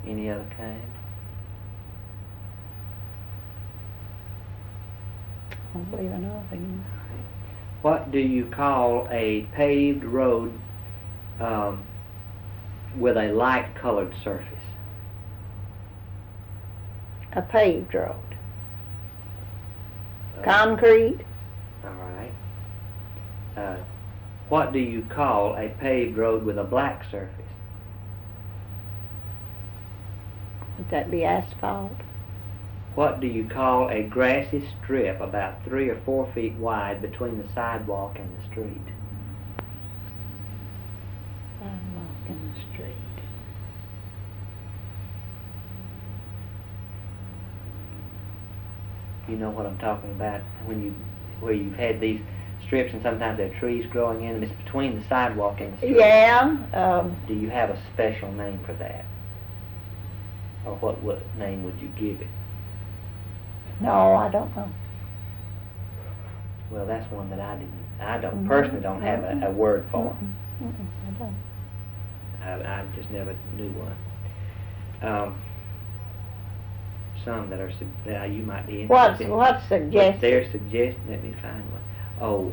Any other kind? I don't believe I know of any. What do you call a paved road with a light colored surface? A paved road. Concrete. All right. What do you call a paved road with a black surface? Would that be asphalt? What do you call a grassy strip about 3 or 4 feet wide between the sidewalk and the street? Sidewalk in the street. You know what I'm talking about where you've had these strips and sometimes there are trees growing in them. It's between the sidewalk and the street. Yeah. Do you have a special name for that? Or what name would you give it? No, I don't know. Well, that's one that I don't personally don't have a word for. I don't. I just never knew one. Some that are you might be interested in. What's suggested? What they're suggesting, let me find one. Oh,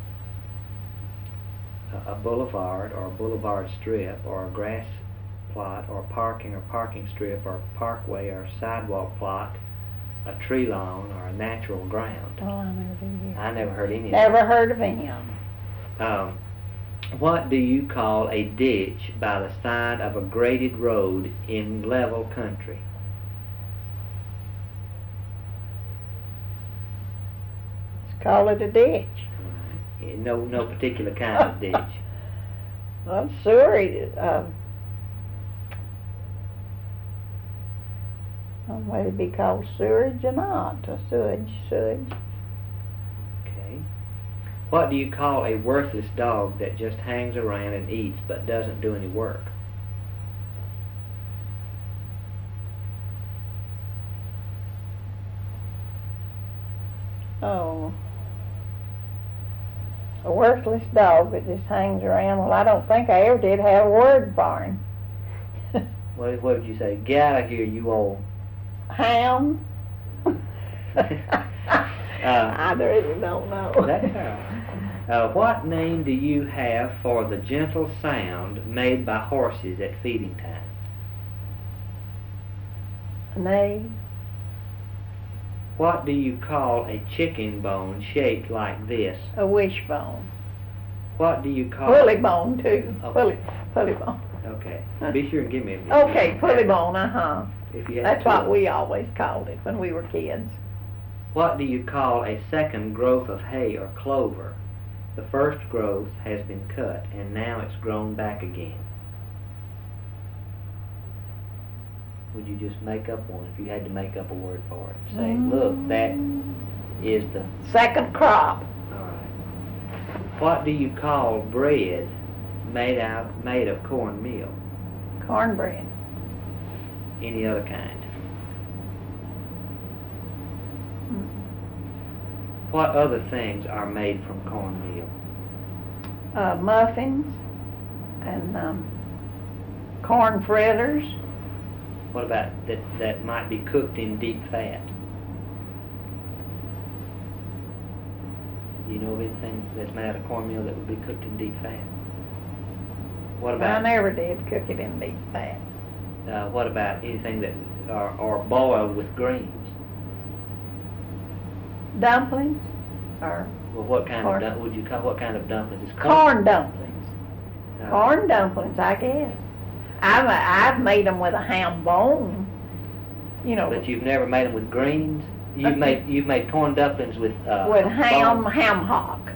a boulevard or a boulevard strip or a grass plot or parking or parking strip or parkway or sidewalk plot, a tree lawn or a natural ground. Oh, I never did hear. I never heard any of Never heard of any of them. What do you call a ditch by the side of a graded road in level country? Let's call it a ditch. Right. No particular kind of ditch. Well, sewerage. Whether it be called sewerage or not, sewage. Okay. What do you call a worthless dog that just hangs around and eats but doesn't do any work? Oh. A worthless dog that just hangs around. Well, I don't think I ever did have a word for him. What would you say? Get out of here, you old... Ham? I really don't know. That's all right. What name do you have for the gentle sound made by horses at feeding time? Nay. What do you call a chicken bone shaped like this? A wishbone. What do you call... Pulley bone, too. Oh. Pulley bone. Okay. Be sure and give me a... Okay, pulley bone, uh-huh. If you had That's to. what we always called it when we were kids. What do you call a second growth of hay or clover? The first growth has been cut, and now it's grown back again. Would you just make up one if you had to make up a word for it? Say, look, that is the... Second crop. All right. What do you call bread made of cornmeal? Cornbread. Any other kind? What other things are made from cornmeal? Muffins and corn fritters. What about that might be cooked in deep fat? Do you know of anything that's made out of cornmeal that would be cooked in deep fat? What about... I never did cook it in deep fat. What about anything that are boiled with greens? Dumplings? Or Well, what kind corn. of would you call what kind of dumplings? Is Corn dumplings. Uh, Corn dumplings, I guess. I've made them with a ham bone. You know, But you've never made them with greens. You've made corn dumplings with with ham bone. hock.